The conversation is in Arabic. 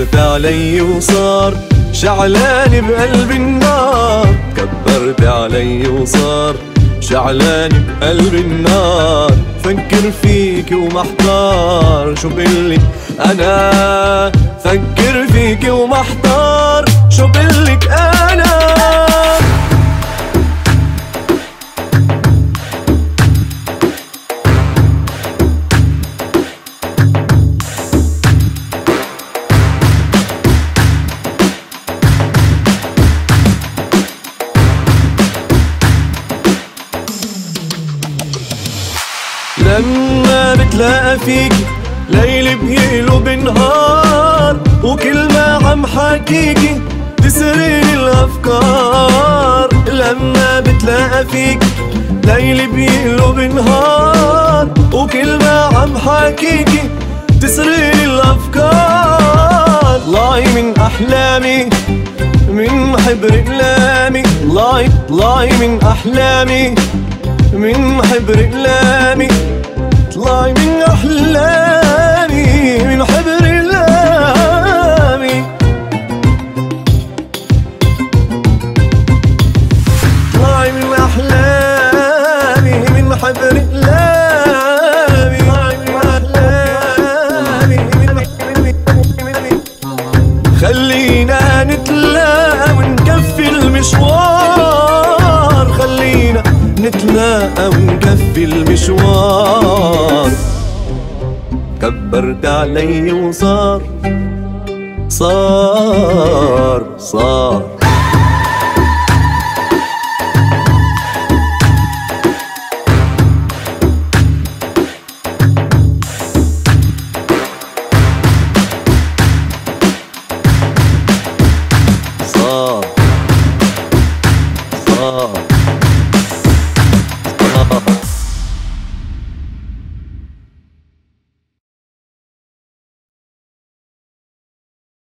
كبرت علي وصار شعلان بقلب النار، كبرت علي وصار شعلان بقلب النار. فكر فيك ومحتار شو بقلك أنا، فكر فيك ومحتار شو بقلك أنا. لما بتلاقى فيكي ليل بيقلب نهار، وكل ما عم حكيكي تسرقني الأفكار. لما بتلاقى فيكي ليل بيقلب نهار، وكل ما عم حكيكي تسرقني الأفكار. طلعي من أحلامي من حبر أقلامي، طلعي من أحلامي من حبر أقلامي، طلعي من أحلامي من حبر أقلامي. طلعي من أحلامي من حبر أقلامي، طلعي من أحلامي خلينا نتلاقى ونكفي المشوار، خلينا نتلاقى ونكفي المشوار. كبرت علي وصار صار